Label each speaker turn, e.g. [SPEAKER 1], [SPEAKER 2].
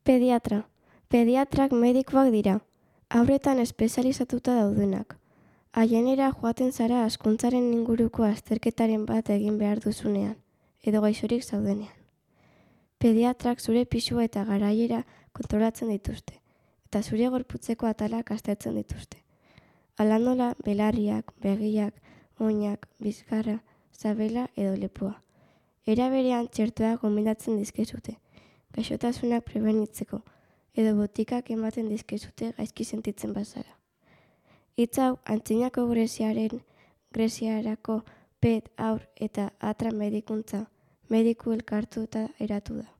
[SPEAKER 1] Pediatra. Pediatrak medikuak dira, haurretan espezializatuta daudenak. Haienera joaten zara hazkuntzaren inguruko azterketaren bat egin behar duzunean, edo gaixorik zaudenean. Pediatrak zure pisua eta garaiera kontrolatzen dituzte, eta zure gorputzeko atalak aztertzen dituzte. Hala nola belarriak, begiak, oinak, bizkarra, sabela edo lepoa. Era berean txertoak gomendatzen dizkezute, gaixotasunak prebenitzeko, edo botikak ematen dizkezute gaizki sentitzen bazara. Hitz hau antzinako Greziarako pet, haur eta atra medikuntza mediku elkartuta eratu da.